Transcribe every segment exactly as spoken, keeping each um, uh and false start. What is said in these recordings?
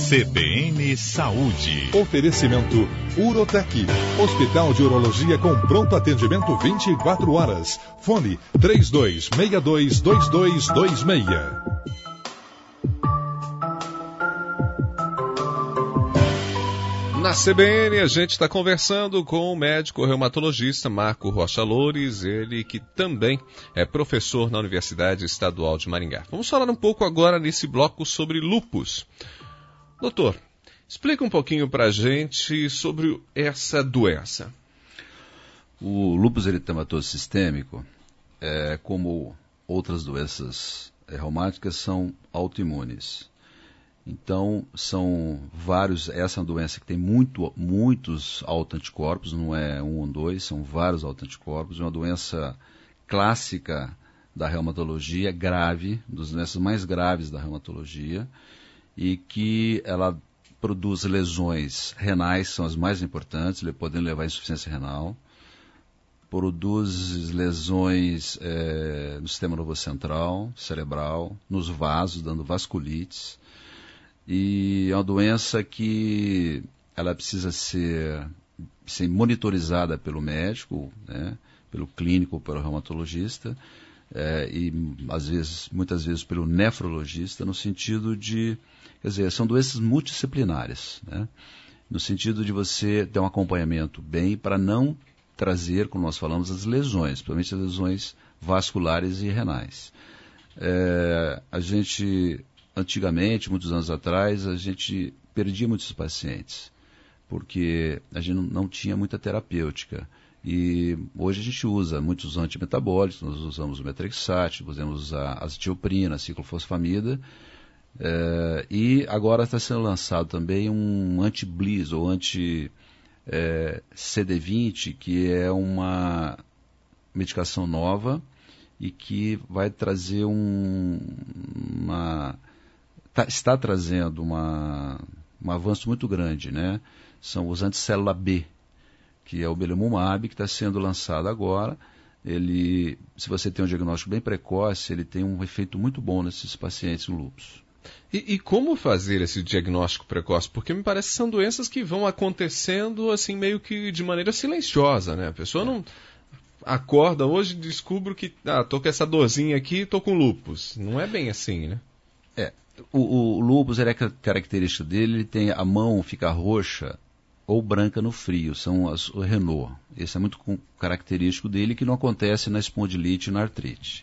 C B N Saúde. Oferecimento Urotec, Hospital de Urologia com pronto atendimento vinte e quatro horas. Fone três dois seis dois, dois dois dois seis. Na C B N, a gente está conversando com o médico reumatologista Marco Rocha Loures, ele que também é professor na Universidade Estadual de Maringá. Vamos falar um pouco agora nesse bloco sobre lúpus. Doutor, explica um pouquinho para a gente sobre essa doença. O lúpus eritematoso sistêmico, é, como outras doenças reumáticas, são autoimunes. Então, são vários, essa é uma doença que tem muito, muitos autoanticorpos, não é um ou dois, são vários autoanticorpos, é uma doença clássica da reumatologia, grave, das doenças mais graves da reumatologia, e que ela produz lesões renais, são as mais importantes, podendo levar à insuficiência renal, produz lesões é, no sistema nervoso central, cerebral, nos vasos, dando vasculites. E é uma doença que ela precisa ser, ser monitorizada pelo médico, né, pelo clínico, pelo reumatologista, é, e às vezes, muitas vezes pelo nefrologista, no sentido de, quer dizer, são doenças multidisciplinares, né, no sentido de você ter um acompanhamento bem para não trazer, como nós falamos, as lesões, principalmente as lesões vasculares e renais. É, a gente... Antigamente, muitos anos atrás, a gente perdia muitos pacientes, porque a gente não, não tinha muita terapêutica. E hoje a gente usa muitos antimetabólicos, nós usamos o metrexate, usamos a azitioprina, a ciclofosfamida, é, e agora está sendo lançado também um anti-Bliss, ou anti-C D vinte, que é uma medicação nova e que vai trazer um, uma... está trazendo uma, um avanço muito grande, né? São os anticélula B, que é o belimumab, que está sendo lançado agora. Ele, se você tem um diagnóstico bem precoce, ele tem um efeito muito bom nesses pacientes com lúpus. E, e como fazer esse diagnóstico precoce? Porque me parece que são doenças que vão acontecendo assim meio que de maneira silenciosa, né? A pessoa é. não acorda hoje e descobre que ah, tô com essa dorzinha aqui, tô com lúpus. Não é bem assim, né? É. O, o lúpus, ele é a característica dele, ele tem a mão fica roxa ou branca no frio, são as, o Renault. Esse é muito característico dele, que não acontece na espondilite e na artrite.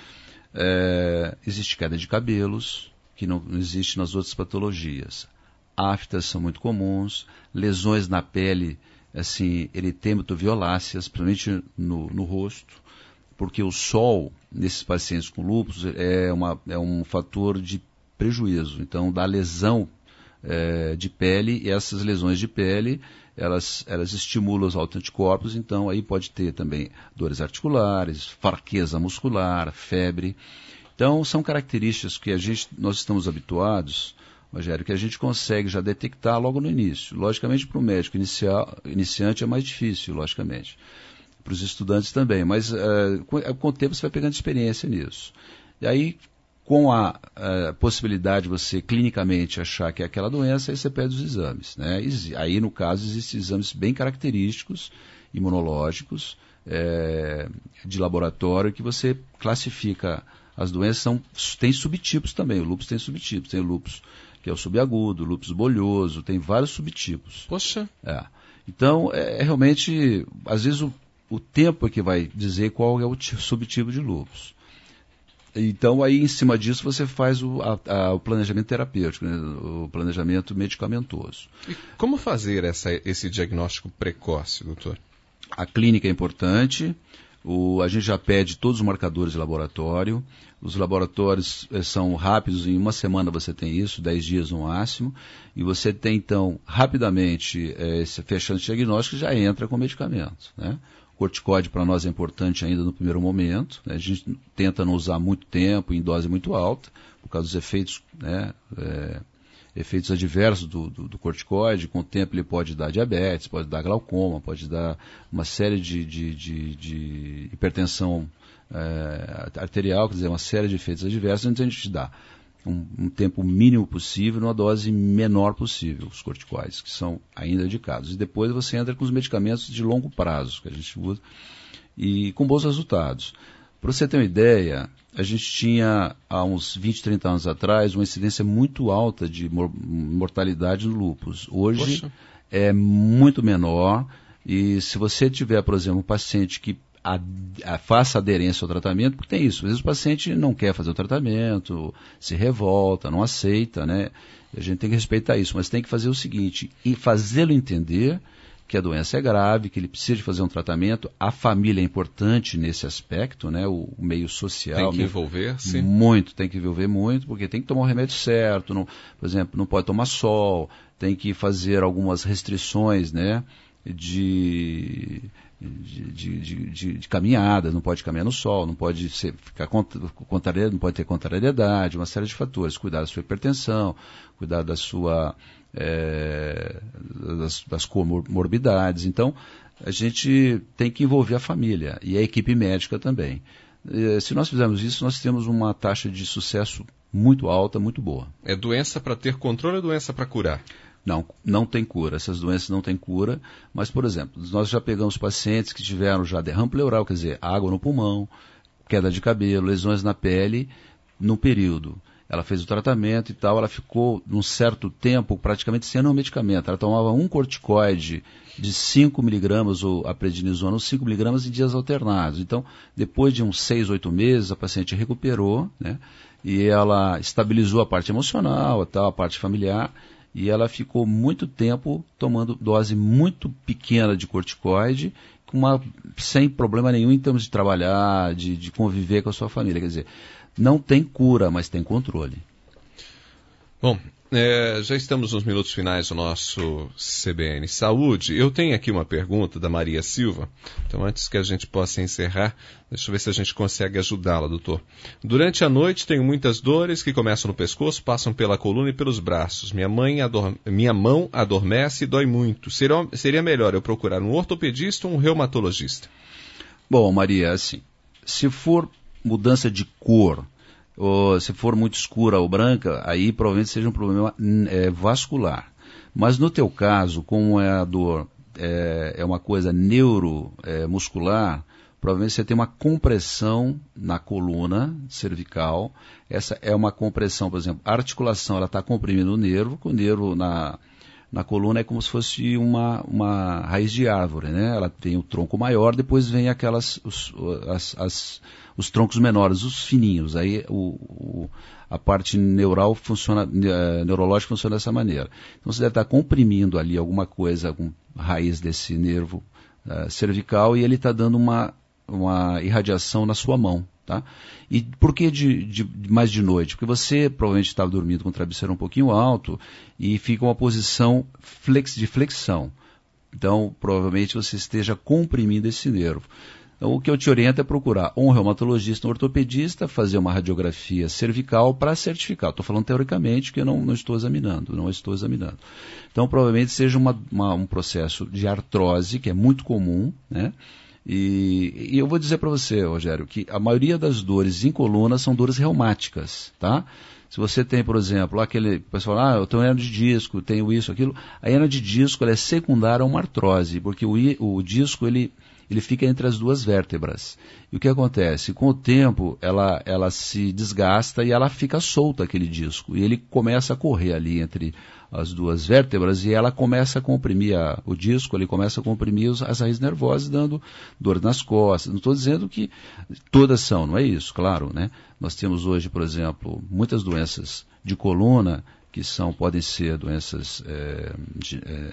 É, existe queda de cabelos, que não, não existe nas outras patologias. Aftas são muito comuns, lesões na pele, assim, eritêmito-violáceas, principalmente no, no rosto, porque o sol, nesses pacientes com lúpus, é, uma, é um fator de prejuízo, então dá lesão é, de pele, e essas lesões de pele, elas, elas estimulam os autoanticorpos, então aí pode ter também dores articulares, fraqueza muscular, febre. Então são características que a gente, nós estamos habituados, Rogério, que a gente consegue já detectar logo no início. Logicamente para o médico inicial, iniciante é mais difícil, logicamente. Para os estudantes também, mas é, com, com o tempo você vai pegando experiência nisso. E aí, com a, a possibilidade de você clinicamente achar que é aquela doença, aí você pede os exames, né? E, aí, no caso, existem exames bem característicos, imunológicos, é, de laboratório, que você classifica as doenças. São, tem subtipos também, o lúpus tem subtipos. Tem o lúpus que é o subagudo, o lúpus bolhoso, tem vários subtipos. Poxa! É. Então, é, é realmente, às vezes, o, o tempo é que vai dizer qual é o t- subtipo de lúpus. Então, aí, em cima disso, você faz o, a, a, o planejamento terapêutico, né? O planejamento medicamentoso. E como fazer essa, esse diagnóstico precoce, doutor? A clínica é importante, o, a gente já pede todos os marcadores de laboratório, os laboratórios eh, são rápidos, em uma semana você tem isso, dez dias no máximo, e você tem, então, rapidamente, eh, fechando esse diagnóstico, já entra com medicamento, né? Corticoide para nós é importante ainda no primeiro momento, né? A gente tenta não usar muito tempo, em dose muito alta, por causa dos efeitos, né, é, efeitos adversos do, do, do corticoide. Com o tempo ele pode dar diabetes, pode dar glaucoma, pode dar uma série de, de, de, de hipertensão é, arterial, quer dizer, uma série de efeitos adversos, então a gente dá. um, um tempo mínimo possível, numa dose menor possível, os corticoides, que são ainda indicados. E depois você entra com os medicamentos de longo prazo, que a gente usa, e com bons resultados. Para você ter uma ideia, a gente tinha, há uns vinte, trinta anos atrás, uma incidência muito alta de mor- mortalidade no lúpus. Hoje Poxa. é muito menor, e se você tiver, por exemplo, um paciente que a, a, faça aderência ao tratamento, porque tem isso, às vezes o paciente não quer fazer o tratamento, se revolta, não aceita, né? A gente tem que respeitar isso, mas tem que fazer o seguinte, e fazê-lo entender que a doença é grave, que ele precisa de fazer um tratamento. A família é importante nesse aspecto, né? O, o meio social. Tem que envolver, sim. Muito, tem que envolver muito, porque tem que tomar o remédio certo. Não, por exemplo, não pode tomar sol, tem que fazer algumas restrições, né? De, de, de, de, de, de caminhada, não pode caminhar no sol, não pode ser, ficar contrariedade, não pode ter contrariedade, uma série de fatores. Cuidar da sua hipertensão, cuidar da sua... É, das, das comorbidades. Então, a gente tem que envolver a família e a equipe médica também. E, se nós fizermos isso, nós temos uma taxa de sucesso muito alta, muito boa. É doença para ter controle ou doença para curar? Não, não tem cura. Essas doenças não têm cura. Mas, por exemplo, nós já pegamos pacientes que tiveram já derrame pleural, quer dizer, água no pulmão, queda de cabelo, lesões na pele, no período. Ela fez o tratamento e tal, ela ficou num certo tempo praticamente sem nenhum medicamento. Ela tomava um corticoide de cinco miligramas, ou a prednisona, cinco miligramas em dias alternados. Então, depois de uns seis, oito meses, a paciente recuperou, né? E ela estabilizou a parte emocional, a, tal, a parte familiar, e ela ficou muito tempo tomando dose muito pequena de corticoide, com uma, sem problema nenhum em termos de trabalhar, de, de conviver com a sua família. Quer dizer, não tem cura, mas tem controle. Bom, é, já estamos nos minutos finais do nosso C B N Saúde. Eu tenho aqui uma pergunta da Maria Silva. Então, antes que a gente possa encerrar, deixa eu ver se a gente consegue ajudá-la, doutor. Durante a noite, tenho muitas dores que começam no pescoço, passam pela coluna e pelos braços. Minha, mãe ador... Minha mão adormece e dói muito. Seria, seria melhor eu procurar um ortopedista ou um reumatologista? Bom, Maria, assim, se for mudança de cor, ou se for muito escura ou branca, aí provavelmente seja um problema é, vascular. Mas no teu caso, como é a dor, é, é uma coisa neuromuscular, é, provavelmente você tem uma compressão na coluna cervical. Essa é uma compressão, por exemplo, a articulação, ela está comprimindo o nervo, que o nervo na, na coluna é como se fosse uma, uma raiz de árvore, né? Ela tem o tronco maior, depois vem aquelas... Os, as, as, os troncos menores, os fininhos, aí o, o, a parte neural funciona, uh, neurológica funciona dessa maneira. Então você deve estar comprimindo ali alguma coisa, alguma raiz desse nervo uh, cervical, e ele está dando uma, uma irradiação na sua mão, tá? E por que de, de, mais de noite? Porque você provavelmente estava dormindo com o travesseiro um pouquinho alto e fica uma posição flex, de flexão. Então, provavelmente você esteja comprimindo esse nervo. Então, o que eu te oriento é procurar um reumatologista, um ortopedista, fazer uma radiografia cervical para certificar. Estou falando teoricamente, que eu não, não estou examinando, não estou examinando. Então, provavelmente seja uma, uma, um processo de artrose, que é muito comum, né? E, e eu vou dizer para você, Rogério, que a maioria das dores em coluna são dores reumáticas, tá? Se você tem, por exemplo, aquele pessoal, ah, eu tenho hernia de disco, tenho isso, aquilo, a hernia de disco ela é secundária a uma artrose, porque o, o disco, ele... ele fica entre as duas vértebras. E o que acontece? Com o tempo, ela, ela se desgasta e ela fica solta, aquele disco. E ele começa a correr ali entre as duas vértebras e ela começa a comprimir a, o disco, ele começa a comprimir os, as raízes nervosas, dando dor nas costas. Não estou dizendo que todas são, não é isso, claro, né? Nós temos hoje, por exemplo, muitas doenças de coluna, que são, podem ser doenças... É, de, é,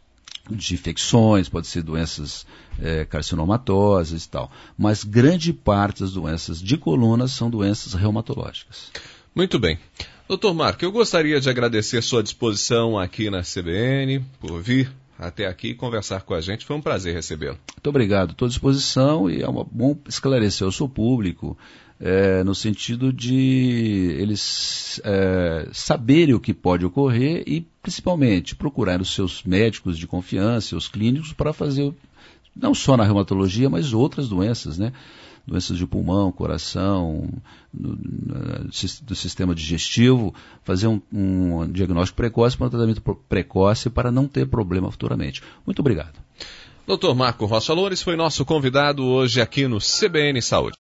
de infecções, pode ser doenças é, carcinomatosas e tal. Mas grande parte das doenças de coluna são doenças reumatológicas. Muito bem. doutor Marco, eu gostaria de agradecer sua disposição aqui na C B N, por vir até aqui conversar com a gente. Foi um prazer recebê-lo. Muito obrigado. Estou à disposição e é uma, bom esclarecer ao seu público, é, no sentido de eles é, saberem o que pode ocorrer e, principalmente, procurar os seus médicos de confiança, os clínicos, para fazer, não só na reumatologia, mas outras doenças, né? doenças de pulmão, coração, do, do sistema digestivo, fazer um, um diagnóstico precoce para um tratamento precoce para não ter problema futuramente. Muito obrigado. doutor Marco Rocha Loures foi nosso convidado hoje aqui no C B N Saúde.